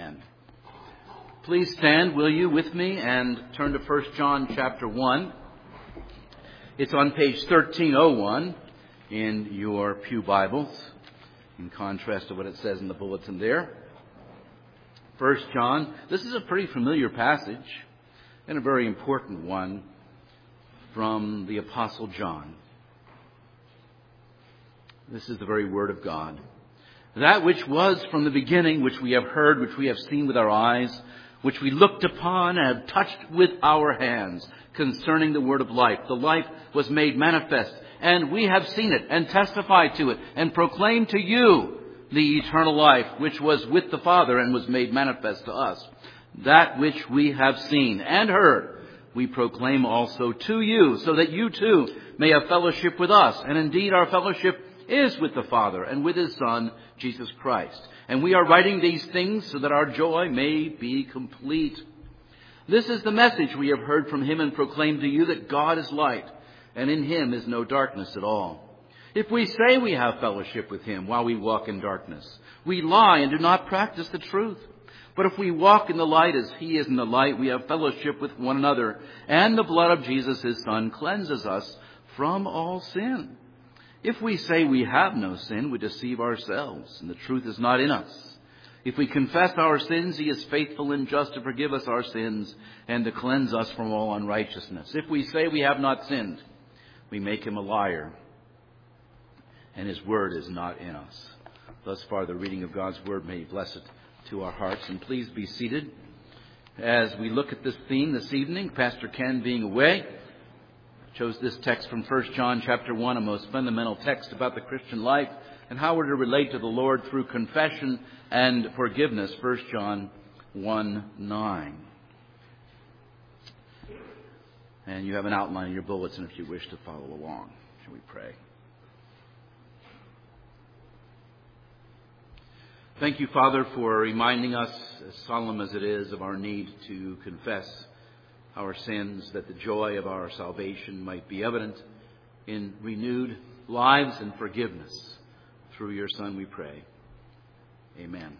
Amen. Please stand, will you, with me, and turn to 1 John chapter 1. It's on page 1301 in your pew Bibles, in contrast to what it says in the bulletin there. 1 John, this is a pretty familiar passage, and a very important one from the Apostle John. This is the very Word of God. That which was from the beginning, which we have heard, which we have seen with our eyes, which we looked upon and have touched with our hands, concerning the word of life. The life was made manifest, and we have seen it, and testified to it, and proclaimed to you the eternal life, which was with the Father, and was made manifest to us. That which we have seen and heard, we proclaim also to you, so that you too may have fellowship with us. And indeed our fellowship is with the Father, and with His Son, Jesus Christ. And we are writing these things so that our joy may be complete. This is the message we have heard from Him and proclaimed to you, that God is light, and in Him is no darkness at all. If we say we have fellowship with Him while we walk in darkness, we lie and do not practice the truth. But if we walk in the light as He is in the light, we have fellowship with one another, and the blood of Jesus, His Son, cleanses us from all sin. If we say we have no sin, we deceive ourselves, and the truth is not in us. If we confess our sins, He is faithful and just to forgive us our sins and to cleanse us from all unrighteousness. If we say we have not sinned, we make Him a liar, and His word is not in us. Thus far, the reading of God's word, may He bless it to our hearts. And please be seated as we look at this theme this evening. Pastor Ken being away, chose this text from 1 John chapter 1, a most fundamental text about the Christian life and how we're to relate to the Lord through confession and forgiveness. 1 John 1:9. And you have an outline in your bulletin if you wish to follow along. Shall we pray? Thank you, Father, for reminding us, as solemn as it is, of our need to confess our sins, that the joy of our salvation might be evident in renewed lives and forgiveness. Through your Son we pray. Amen.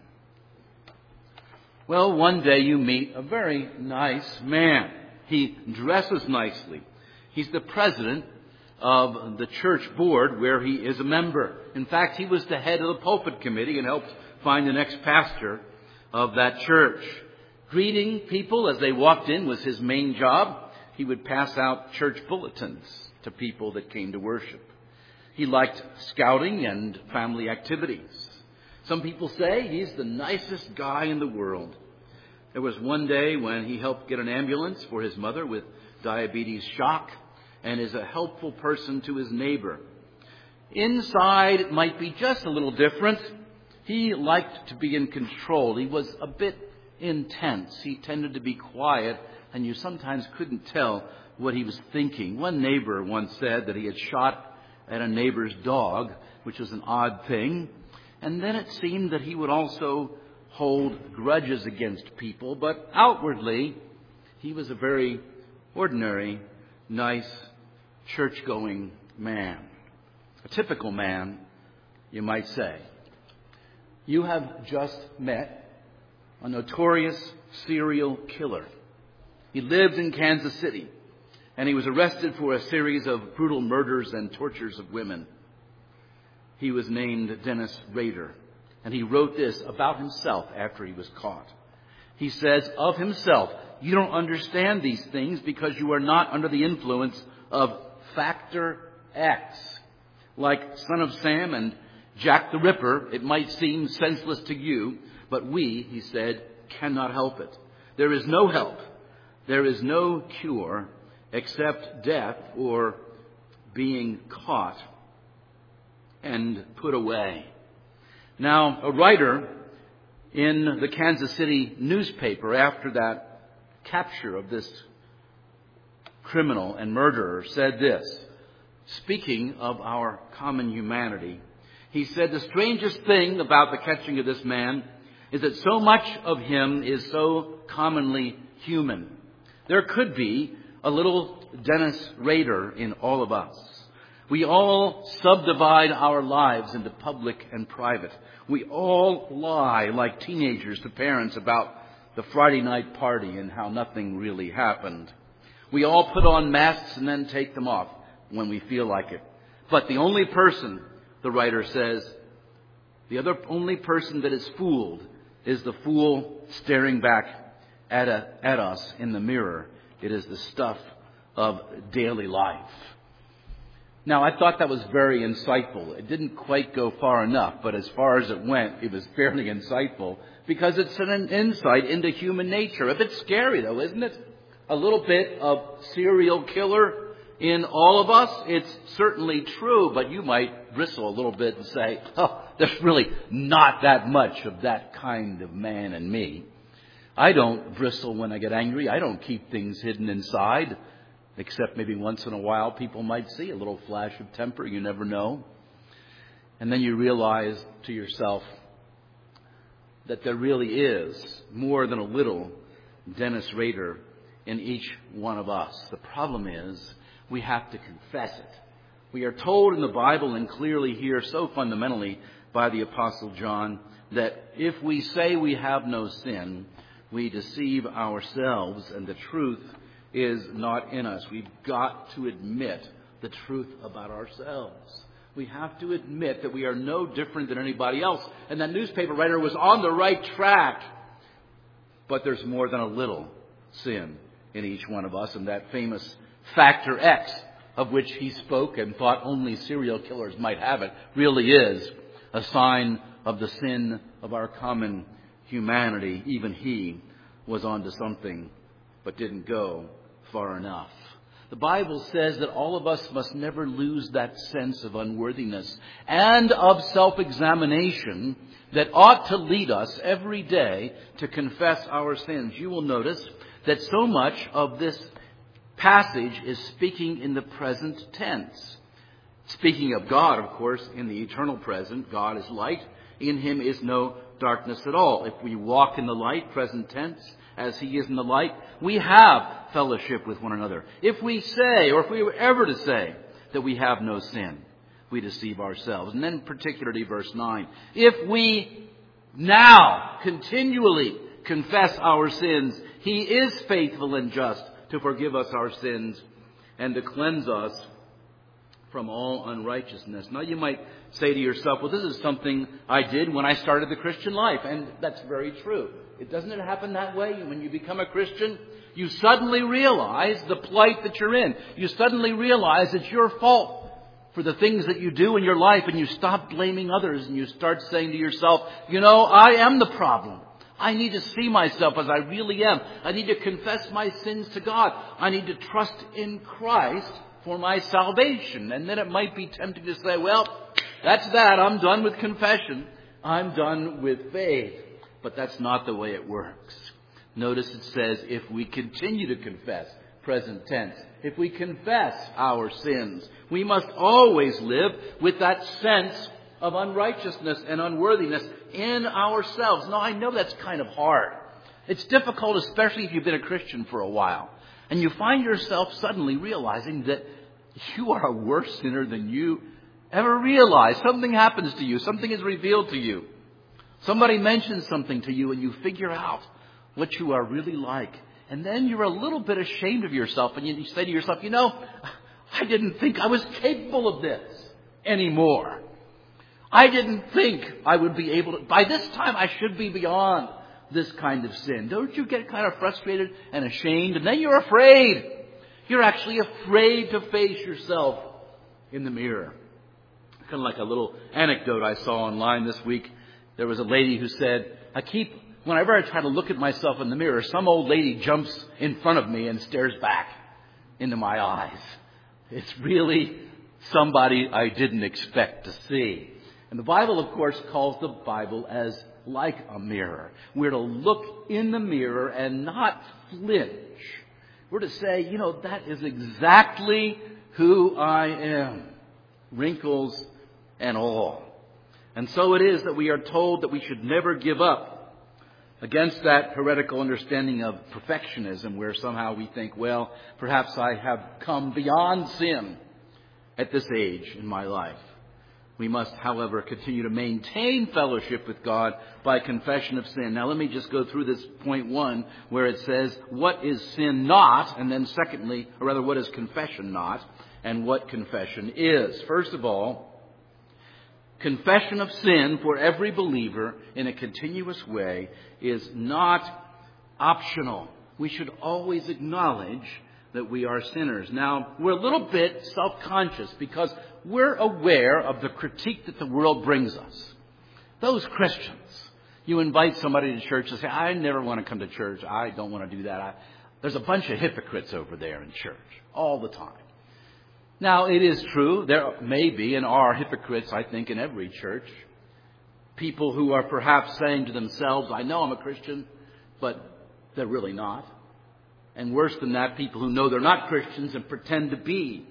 Well, one day you meet a very nice man. He dresses nicely. He's the president of the church board where he is a member. In fact, he was the head of the pulpit committee and helped find the next pastor of that church. Greeting people as they walked in was his main job. He would pass out church bulletins to people that came to worship. He liked scouting and family activities. Some people say he's the nicest guy in the world. There was one day when he helped get an ambulance for his mother with diabetes shock, and is a helpful person to his neighbor. Inside, it might be just a little different. He liked to be in control. He was a bit intense. He tended to be quiet, and you sometimes couldn't tell what he was thinking. One neighbor once said that he had shot at a neighbor's dog, which was an odd thing. And then it seemed that he would also hold grudges against people. But outwardly, he was a very ordinary, nice, church-going man. A typical man, you might say. You have just met a notorious serial killer. He lived in Kansas City, and he was arrested for a series of brutal murders and tortures of women. He was named Dennis Rader, and he wrote this about himself after he was caught. He says of himself, "You don't understand these things because you are not under the influence of Factor X. Like Son of Sam and Jack the Ripper, it might seem senseless to you, but we," he said, "cannot help it. There is no help. There is no cure except death or being caught and put away." Now, a writer in the Kansas City newspaper, after that capture of this criminal and murderer, said this, speaking of our common humanity. He said, "The strangest thing about the catching of this man is that so much of him is so commonly human. There could be a little Dennis Rader in all of us. We all subdivide our lives into public and private. We all lie like teenagers to parents about the Friday night party and how nothing really happened. We all put on masks and then take them off when we feel like it. But the only person, the writer says, only person that is fooled is the fool staring back at us in the mirror. It is the stuff of daily life. Now, I thought that was very insightful. It didn't quite go far enough, but as far as it went, it was fairly insightful because it's an insight into human nature. A bit scary, though, isn't it? A little bit of serial killer in all of us. It's certainly true, but you might bristle a little bit and say, oh, there's really not that much of that kind of man in me. I don't bristle when I get angry. I don't keep things hidden inside. Except maybe once in a while people might see a little flash of temper. You never know. And then you realize to yourself that there really is more than a little Dennis Rader in each one of us. The problem is we have to confess it. We are told in the Bible and clearly here so fundamentally by the Apostle John that if we say we have no sin, we deceive ourselves and the truth is not in us. We've got to admit the truth about ourselves. We have to admit that we are no different than anybody else. And that newspaper writer was on the right track. But there's more than a little sin in each one of us. And that famous factor X of which he spoke and thought only serial killers might have it really is a sign of the sin of our common humanity. Even he was onto something but didn't go far enough. The Bible says that all of us must never lose that sense of unworthiness and of self-examination that ought to lead us every day to confess our sins. You will notice that so much of this passage is speaking in the present tense. Speaking of God, of course, in the eternal present, God is light. In him is no darkness at all. If we walk in the light, present tense, as he is in the light, we have fellowship with one another. If we say, or if we were ever to say, that we have no sin, we deceive ourselves. And then particularly verse 9. If we now continually confess our sins, he is faithful and just to forgive us our sins and to cleanse us from all unrighteousness. Now you might say to yourself, well, this is something I did when I started the Christian life. And that's very true. Doesn't it happen that way? When you become a Christian, you suddenly realize the plight that you're in. You suddenly realize it's your fault for the things that you do in your life, and you stop blaming others and you start saying to yourself, I am the problem. I need to see myself as I really am. I need to confess my sins to God. I need to trust in Christ for my salvation. And then it might be tempting to say, well, that's that. I'm done with confession. I'm done with faith. But that's not the way it works. Notice it says, if we continue to confess, present tense, if we confess our sins, we must always live with that sense of unrighteousness and unworthiness in ourselves. Now, I know that's kind of hard. It's difficult, especially if you've been a Christian for a while. And you find yourself suddenly realizing that you are a worse sinner than you ever realized. Something happens to you. Something is revealed to you. Somebody mentions something to you and you figure out what you are really like. And then you're a little bit ashamed of yourself and you say to yourself, I didn't think I was capable of this anymore. I didn't think I would be able to. By this time, I should be beyond this kind of sin. Don't you get kind of frustrated and ashamed? And then you're afraid. You're actually afraid to face yourself in the mirror. Kind of like a little anecdote I saw online this week. There was a lady who said, whenever I try to look at myself in the mirror, some old lady jumps in front of me and stares back into my eyes. It's really somebody I didn't expect to see. And the Bible, of course, calls the Bible as like a mirror. We're to look in the mirror and not flinch. We're to say, that is exactly who I am. Wrinkles and all. And so it is that we are told that we should never give up against that heretical understanding of perfectionism where somehow we think, well, perhaps I have come beyond sin. at this age in my life. We must, however, continue to maintain fellowship with God by confession of sin. Now let me just go through this point 1 where it says, what is sin not? And then secondly, or rather, what is confession not? And what confession is. First of all, confession of sin for every believer in a continuous way is not optional. We should always acknowledge that we are sinners. Now, we're a little bit self-conscious because we're aware of the critique that the world brings us. Those Christians, you invite somebody to church and say, I never want to come to church. I don't want to do that. There's a bunch of hypocrites over there in church all the time. Now, it is true, there may be and are hypocrites, I think, in every church. People who are perhaps saying to themselves, I know I'm a Christian, but they're really not. And worse than that, people who know they're not Christians and pretend to be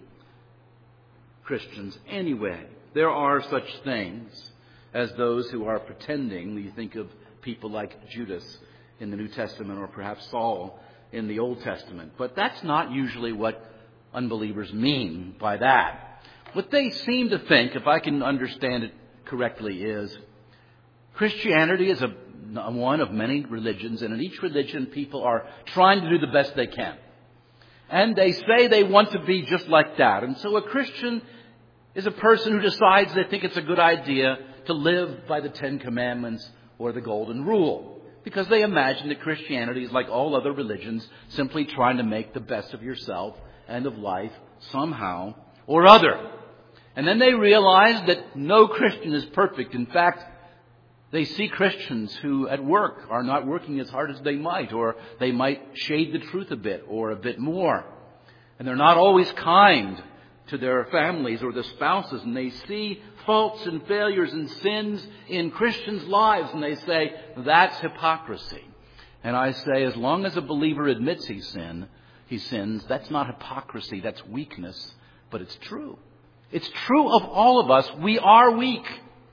Christians anyway. There are such things as those who are pretending. You think of people like Judas in the New Testament or perhaps Saul in the Old Testament. But that's not usually what unbelievers mean by that. What they seem to think, if I can understand it correctly, is Christianity is one of many religions, and in each religion people are trying to do the best they can. And they say they want to be just like that. And so a Christian is a person who decides they think it's a good idea to live by the Ten Commandments or the Golden Rule, because they imagine that Christianity is like all other religions, simply trying to make the best of yourself and of life somehow or other. And then they realize that no Christian is perfect. In fact, they see Christians who at work are not working as hard as they might, or they might shade the truth a bit or a bit more. And they're not always kind to their families or their spouses, and they see faults and failures and sins in Christians' lives, and they say, that's hypocrisy. And I say, as long as a believer admits he sins, that's not hypocrisy, that's weakness, but it's true. It's true of all of us. We are weak.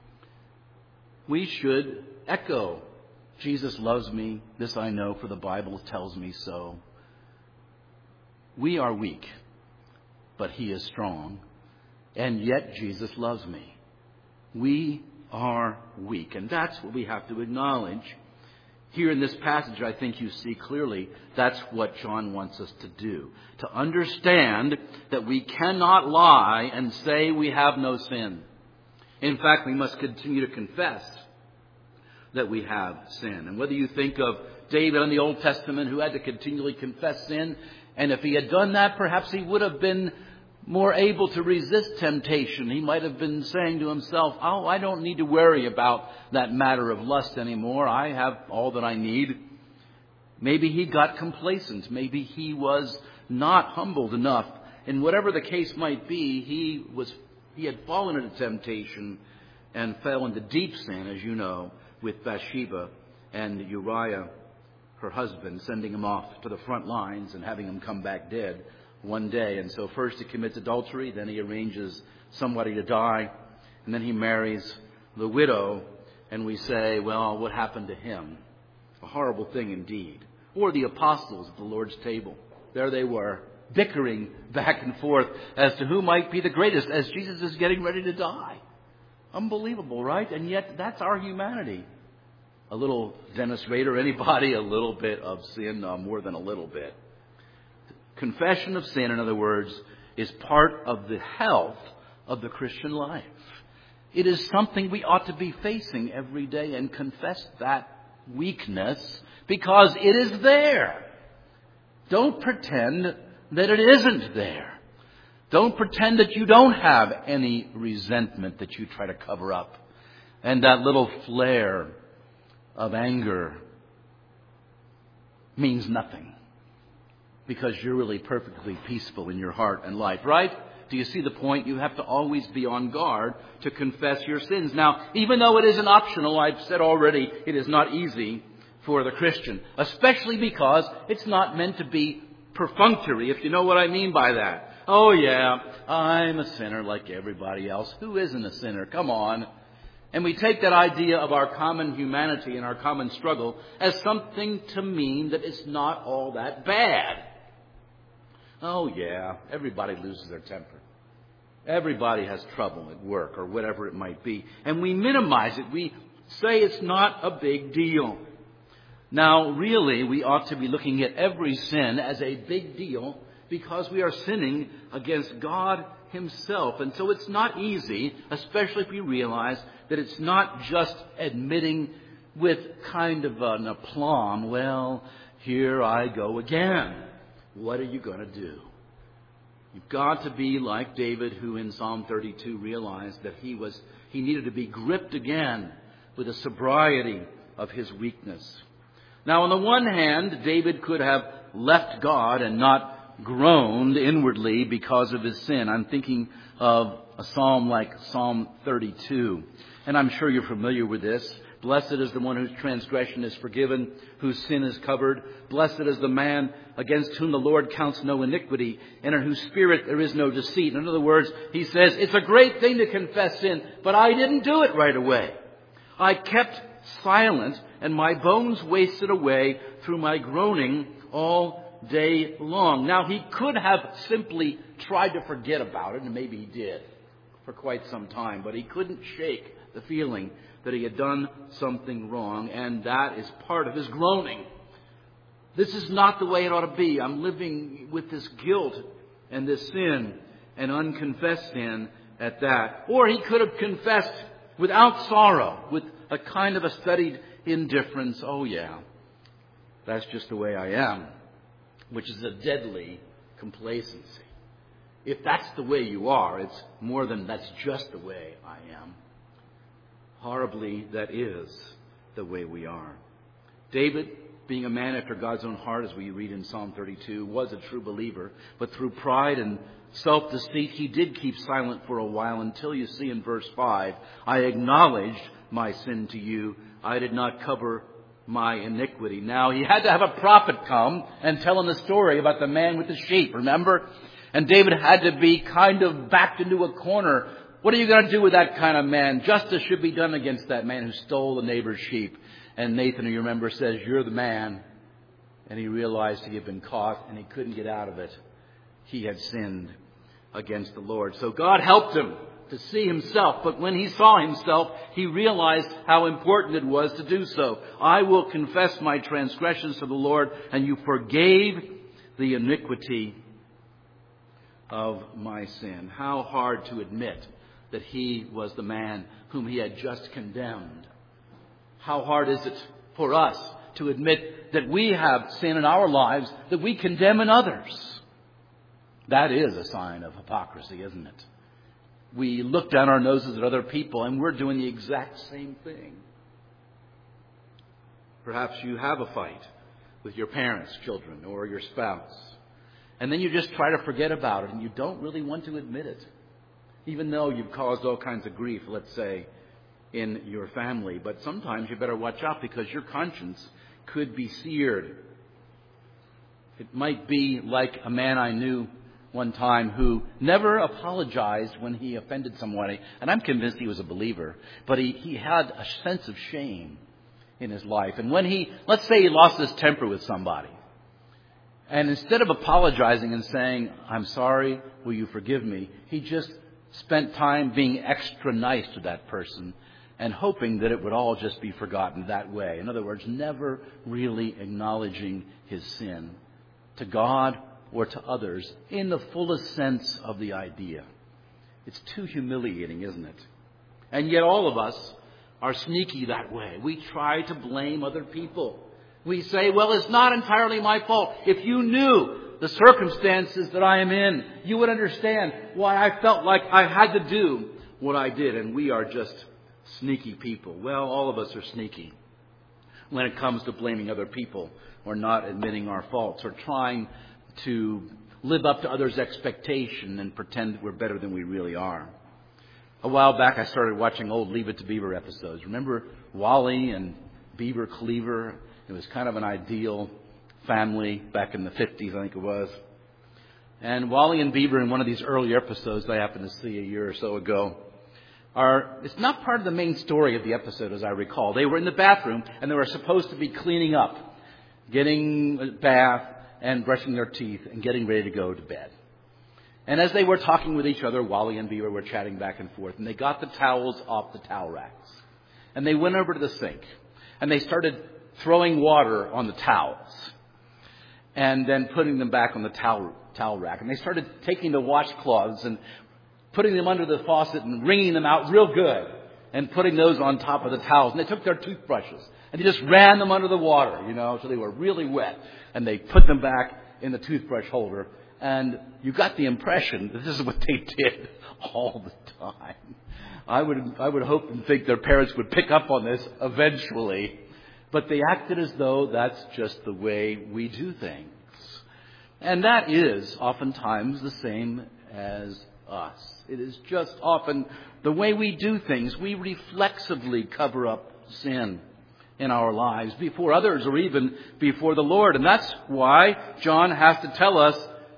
We should echo, Jesus loves me, this I know, for the Bible tells me so. We are weak, but He is strong, and yet Jesus loves me. We are weak, and that's what we have to acknowledge. Here in this passage, I think you see clearly that's what John wants us to do. To understand that we cannot lie and say we have no sin. In fact, we must continue to confess that we have sin. And whether you think of David in the Old Testament who had to continually confess sin, and if he had done that, perhaps he would have been more able to resist temptation. He might have been saying to himself, oh, I don't need to worry about that matter of lust anymore. I have all that I need. Maybe he got complacent. Maybe he was not humbled enough. And whatever the case might be, he had fallen into temptation and fell into deep sin, as you know, with Bathsheba and Uriah, her husband, sending him off to the front lines and having him come back dead one day. And so first he commits adultery, then he arranges somebody to die, and then he marries the widow, and we say, well, what happened to him? A horrible thing indeed. Or the apostles at the Lord's table. There they were, bickering back and forth as to who might be the greatest as Jesus is getting ready to die. Unbelievable, right? And yet that's our humanity. A little Dennis Rader, anybody, a little bit of sin, more than a little bit. Confession of sin, in other words, is part of the health of the Christian life. It is something we ought to be facing every day and confess that weakness because it is there. Don't pretend that it isn't there. Don't pretend that you don't have any resentment that you try to cover up. And that little flare of anger means nothing because you're really perfectly peaceful in your heart and life, right? Do you see the point? You have to always be on guard to confess your sins. Now, even though it isn't optional, I've said already, it is not easy for the Christian, especially because it's not meant to be perfunctory, if you know what I mean by that. Oh yeah, I'm a sinner like everybody else. Who isn't a sinner? Come on. And we take that idea of our common humanity and our common struggle as something to mean that it's not all that bad. Oh yeah, everybody loses their temper. Everybody has trouble at work or whatever it might be. And we minimize it. We say it's not a big deal. Now, really, we ought to be looking at every sin as a big deal because we are sinning against God Himself. And so it's not easy, especially if we realize that it's not just admitting with kind of an aplomb, well, here I go again. What are you going to do? You've got to be like David, who in Psalm 32 realized that he needed to be gripped again with the sobriety of his weakness. Now, on the one hand, David could have left God and not groaned inwardly because of his sin. I'm thinking of a psalm like Psalm 32. And I'm sure you're familiar with this. Blessed is the one whose transgression is forgiven, whose sin is covered. Blessed is the man against whom the Lord counts no iniquity, and in whose spirit there is no deceit. In other words, he says, it's a great thing to confess sin, but I didn't do it right away. I kept silent, and my bones wasted away through my groaning all day long. Now, he could have simply tried to forget about it, and maybe he did for quite some time, but he couldn't shake the feeling that he had done something wrong, and that is part of his groaning. This is not the way it ought to be. I'm living with this guilt and this sin and unconfessed sin at that. Or he could have confessed without sorrow, with a kind of a studied indifference. Oh yeah, that's just the way I am, which is a deadly complacency. If that's the way you are, it's more than that's just the way I am. Horribly, that is the way we are. David, being a man after God's own heart, as we read in Psalm 32, was a true believer. But through pride and self-deceit, he did keep silent for a while until you see in verse 5, I acknowledged my sin to you. I did not cover my iniquity. Now, he had to have a prophet come and tell him the story about the man with the sheep, remember? And David had to be kind of backed into a corner. What are you going to do with that kind of man? Justice should be done against that man who stole the neighbor's sheep. And Nathan, you remember, says, you're the man. And he realized he had been caught and he couldn't get out of it. He had sinned against the Lord. So God helped him to see himself. But when he saw himself, he realized how important it was to do so. I will confess my transgressions to the Lord, and you forgave the iniquity of my sin. How hard to admit that he was the man whom he had just condemned. How hard is it for us to admit that we have sin in our lives that we condemn in others? That is a sign of hypocrisy, isn't it? We look down our noses at other people and we're doing the exact same thing. Perhaps you have a fight with your parents, children, or your spouse. And then you just try to forget about it and you don't really want to admit it. Even though you've caused all kinds of grief, let's say, in your family. But sometimes you better watch out because your conscience could be seared. It might be like a man I knew one time who never apologized when he offended somebody. And I'm convinced he was a believer. But he had a sense of shame in his life. And when let's say he lost his temper with somebody. And instead of apologizing and saying, I'm sorry, will you forgive me? He just spent time being extra nice to that person and hoping that it would all just be forgotten that way. In other words, never really acknowledging his sin to God or to others in the fullest sense of the idea. It's too humiliating, isn't it? And yet all of us are sneaky that way. We try to blame other people. We say, well, it's not entirely my fault. If you knew the circumstances that I am in, you would understand why I felt like I had to do what I did. And we are just sneaky people. Well, all of us are sneaky when it comes to blaming other people or not admitting our faults or trying to live up to others' expectation and pretend that we're better than we really are. A while back, I started watching old Leave It to Beaver episodes. Remember Wally and Beaver Cleaver? It was kind of an ideal family back in the 50s, I think it was. And Wally and Beaver, in one of these early episodes I happened to see a year or so ago, it's not part of the main story of the episode, as I recall. They were in the bathroom and they were supposed to be cleaning up, getting a bath and brushing their teeth and getting ready to go to bed. And as they were talking with each other, Wally and Beaver were chatting back and forth, and they got the towels off the towel racks. And they went over to the sink, and they started throwing water on the towels, and then putting them back on the towel rack. And they started taking the washcloths and putting them under the faucet and wringing them out real good, and putting those on top of the towels. And they took their toothbrushes, and they just ran them under the water, so they were really wet. And they put them back in the toothbrush holder. And you got the impression that this is what they did all the time. I would hope and think their parents would pick up on this eventually. But they acted as though that's just the way we do things. And that is oftentimes the same as us. It is just often the way we do things. We reflexively cover up sin in our lives before others or even before the Lord. And that's why John has to tell us,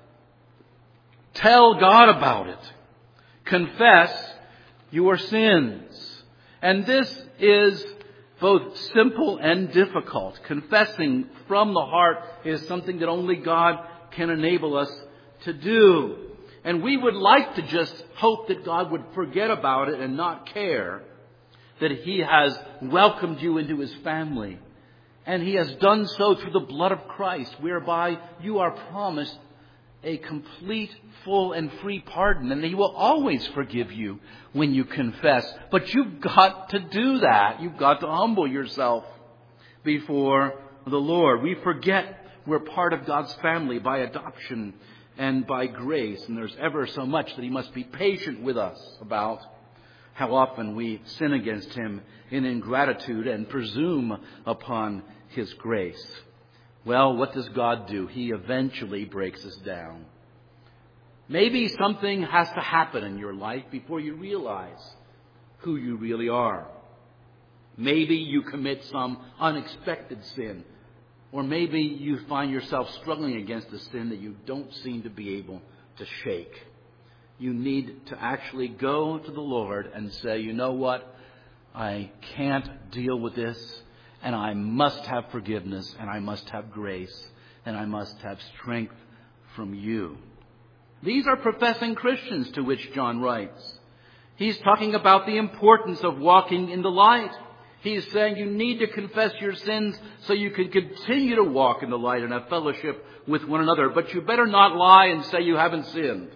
tell God about it. Confess your sins. And this is both simple and difficult. Confessing from the heart is something that only God can enable us to do. And we would like to just hope that God would forget about it and not care that He has welcomed you into His family. And He has done so through the blood of Christ, whereby you are promised a complete, full, and free pardon. And He will always forgive you when you confess. But you've got to do that. You've got to humble yourself before the Lord. We forget we're part of God's family by adoption and by grace. And there's ever so much that He must be patient with us about. How often we sin against Him in ingratitude and presume upon His grace. Well, what does God do? He eventually breaks us down. Maybe something has to happen in your life before you realize who you really are. Maybe you commit some unexpected sin. Or maybe you find yourself struggling against a sin that you don't seem to be able to shake. You need to actually go to the Lord and say, you know what? I can't deal with this. And I must have forgiveness, and I must have grace, and I must have strength from you. These are professing Christians to which John writes. He's talking about the importance of walking in the light. He's saying you need to confess your sins so you can continue to walk in the light and have fellowship with one another. But you better not lie and say you haven't sinned.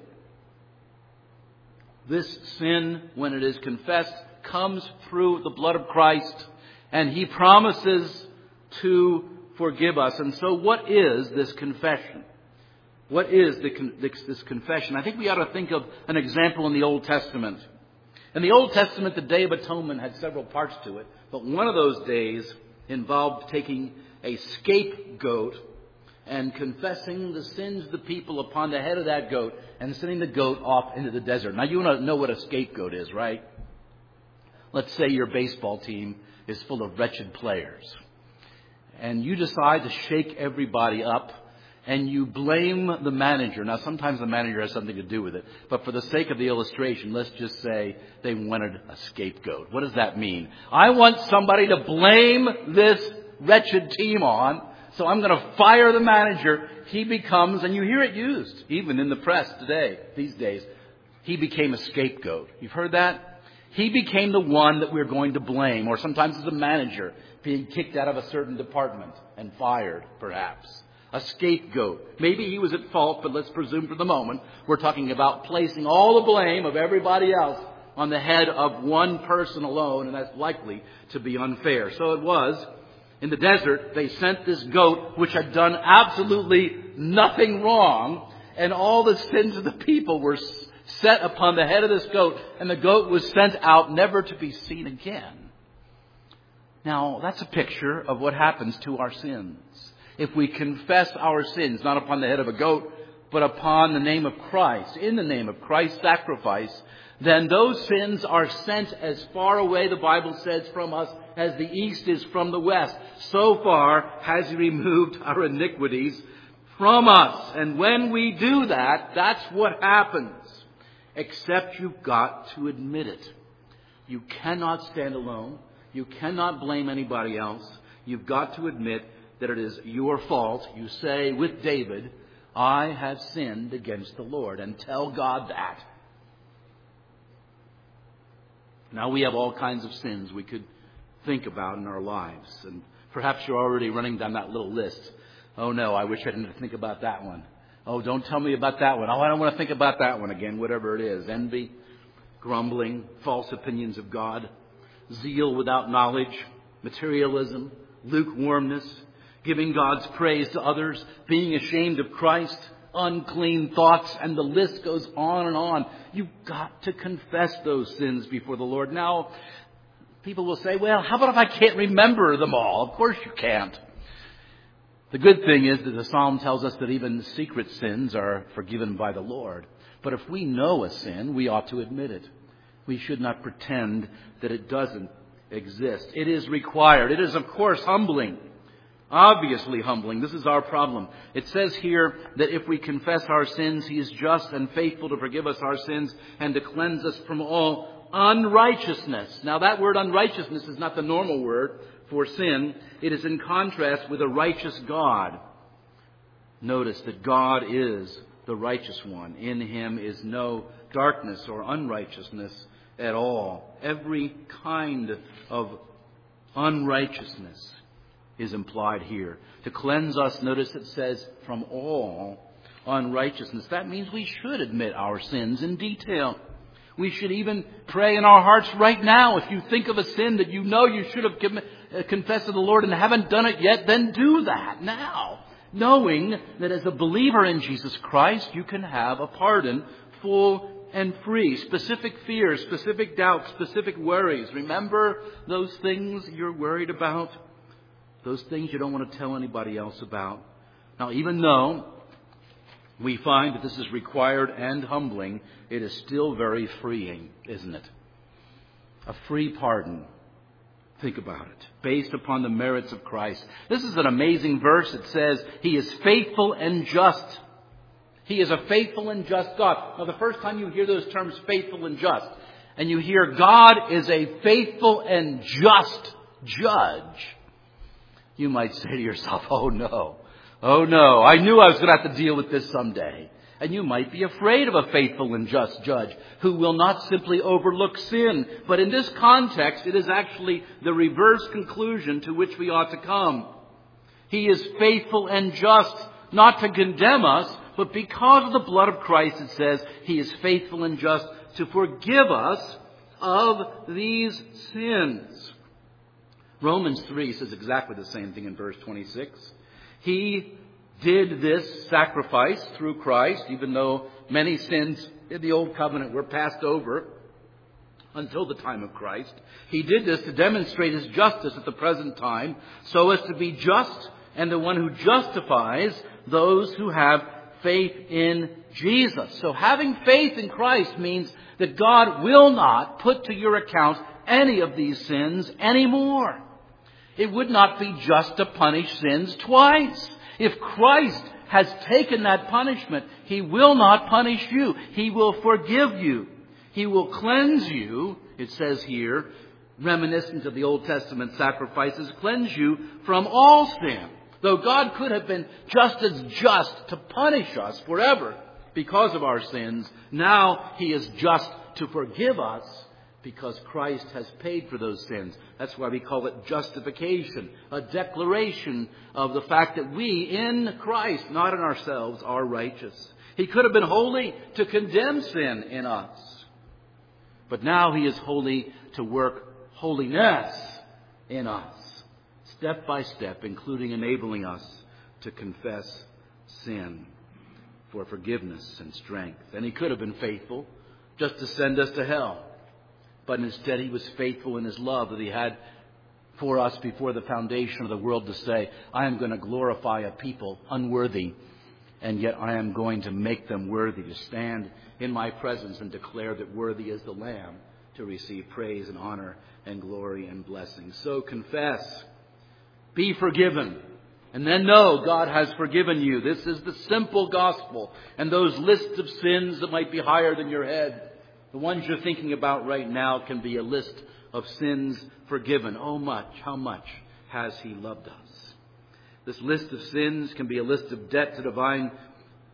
This sin, when it is confessed, comes through the blood of Christ. And He promises to forgive us. And so what is this confession? What is this confession? I think we ought to think of an example in the Old Testament. In the Old Testament, the Day of Atonement had several parts to it. But one of those days involved taking a scapegoat and confessing the sins of the people upon the head of that goat and sending the goat off into the desert. Now, you know what a scapegoat is, right? Let's say your baseball team is full of wretched players. And you decide to shake everybody up and you blame the manager. Now, sometimes the manager has something to do with it. But for the sake of the illustration, let's just say they wanted a scapegoat. What does that mean? I want somebody to blame this wretched team on. So I'm going to fire the manager. He becomes, and you hear it used, even in the press today, these days, he became a scapegoat. You've heard that? He became the one that we're going to blame, or sometimes as a manager being kicked out of a certain department and fired, perhaps. A scapegoat. Maybe he was at fault, but let's presume for the moment we're talking about placing all the blame of everybody else on the head of one person alone, and that's likely to be unfair. So it was. In the desert, they sent this goat which had done absolutely nothing wrong, and all the sins of the people were set upon the head of this goat, and the goat was sent out never to be seen again. Now, that's a picture of what happens to our sins. If we confess our sins, not upon the head of a goat, but upon the name of Christ, in the name of Christ's sacrifice, then those sins are sent as far away, the Bible says, from us as the east is from the west. So far has He removed our iniquities from us. And when we do that, that's what happens. Except you've got to admit it. You cannot stand alone. You cannot blame anybody else. You've got to admit that it is your fault. You say with David, I have sinned against the Lord, and tell God that. Now we have all kinds of sins we could think about in our lives. And perhaps you're already running down that little list. Oh no, I wish I didn't think about that one. Oh, don't tell me about that one. Oh, I don't want to think about that one again, whatever it is. Envy, grumbling, false opinions of God, zeal without knowledge, materialism, lukewarmness, giving God's praise to others, being ashamed of Christ, unclean thoughts, and the list goes on and on. You've got to confess those sins before the Lord. Now, people will say, well, how about if I can't remember them all? Of course you can't. The good thing is that the Psalm tells us that even secret sins are forgiven by the Lord. But if we know a sin, we ought to admit it. We should not pretend that it doesn't exist. It is required. It is, of course, humbling. Obviously humbling. This is our problem. It says here that if we confess our sins, He is just and faithful to forgive us our sins and to cleanse us from all unrighteousness. Now that word unrighteousness is not the normal word for sin. It is in contrast with a righteous God. Notice that God is the righteous one. In Him is no darkness or unrighteousness at all. Every kind of unrighteousness is implied here. To cleanse us, notice it says, from all unrighteousness. That means we should admit our sins in detail. We should even pray in our hearts right now. If you think of a sin that you know you should have confessed to the Lord and haven't done it yet, then do that now. Knowing that as a believer in Jesus Christ, you can have a pardon full and free. Specific fears, specific doubts, specific worries. Remember those things you're worried about? Those things you don't want to tell anybody else about. Now, even though we find that this is required and humbling, it is still very freeing, isn't it? A free pardon. Think about it. Based upon the merits of Christ. This is an amazing verse. It says, He is faithful and just. He is a faithful and just God. Now, the first time you hear those terms, faithful and just, and you hear God is a faithful and just judge, you might say to yourself, oh no, I knew I was going to have to deal with this someday. And you might be afraid of a faithful and just judge who will not simply overlook sin. But in this context, it is actually the reverse conclusion to which we ought to come. He is faithful and just, not to condemn us, but because of the blood of Christ, it says, He is faithful and just to forgive us of these sins. Romans 3 says exactly the same thing in verse 26. He did this sacrifice through Christ, even though many sins in the Old Covenant were passed over until the time of Christ. He did this to demonstrate His justice at the present time, so as to be just and the one who justifies those who have faith in Jesus. So having faith in Christ means that God will not put to your account any of these sins anymore. It would not be just to punish sins twice. If Christ has taken that punishment, He will not punish you. He will forgive you. He will cleanse you, it says here, reminiscent of the Old Testament sacrifices, cleanse you from all sin. Though God could have been just as just to punish us forever because of our sins, now He is just to forgive us because Christ has paid for those sins. That's why we call it justification, a declaration of the fact that we in Christ, not in ourselves, are righteous. He could have been holy to condemn sin in us. But now He is holy to work holiness in us, step by step, including enabling us to confess sin for forgiveness and strength. And He could have been faithful just to send us to hell. But instead He was faithful in His love that He had for us before the foundation of the world to say, I am going to glorify a people unworthy, and yet I am going to make them worthy to stand in My presence and declare that worthy is the Lamb to receive praise and honor and glory and blessing. So confess, be forgiven, and then know God has forgiven you. This is the simple gospel. And those lists of sins that might be higher than your head, the ones you're thinking about right now, can be a list of sins forgiven. Oh, how much has He loved us? This list of sins can be a list of debt to divine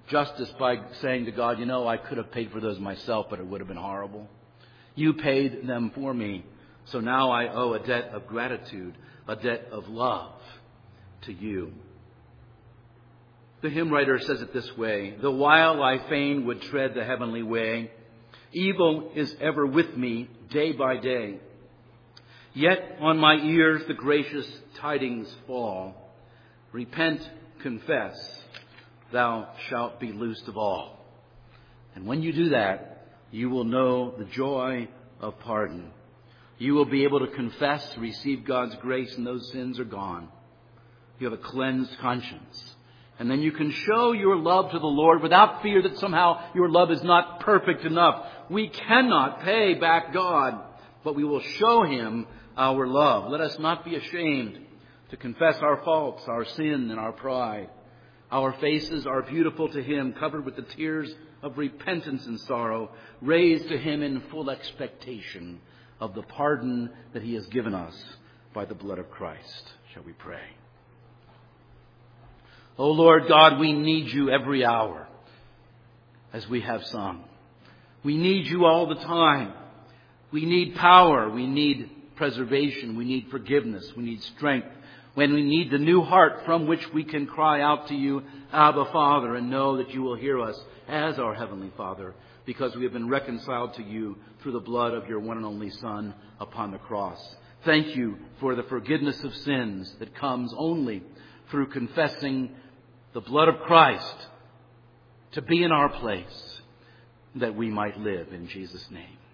justice by saying to God, you know, I could have paid for those myself, but it would have been horrible. You paid them for me, so now I owe a debt of gratitude, a debt of love to you. The hymn writer says it this way: the while I fain would tread the heavenly way, evil is ever with me day by day. Yet on my ears the gracious tidings fall. Repent, confess, thou shalt be loosed of all. And when you do that, you will know the joy of pardon. You will be able to confess, receive God's grace, and those sins are gone. You have a cleansed conscience. And then you can show your love to the Lord without fear that somehow your love is not perfect enough. We cannot pay back God, but we will show Him our love. Let us not be ashamed to confess our faults, our sin, and our pride. Our faces are beautiful to Him, covered with the tears of repentance and sorrow, raised to Him in full expectation of the pardon that He has given us by the blood of Christ. Shall we pray? O Lord God, we need You every hour, as we have sung. We need You all the time. We need power. We need preservation. We need forgiveness. We need strength. When we need the new heart from which we can cry out to You, Abba, Father, and know that You will hear us as our Heavenly Father, because we have been reconciled to You through the blood of Your one and only Son upon the cross. Thank You for the forgiveness of sins that comes only through confessing the blood of Christ to be in our place, that we might live in Jesus' name.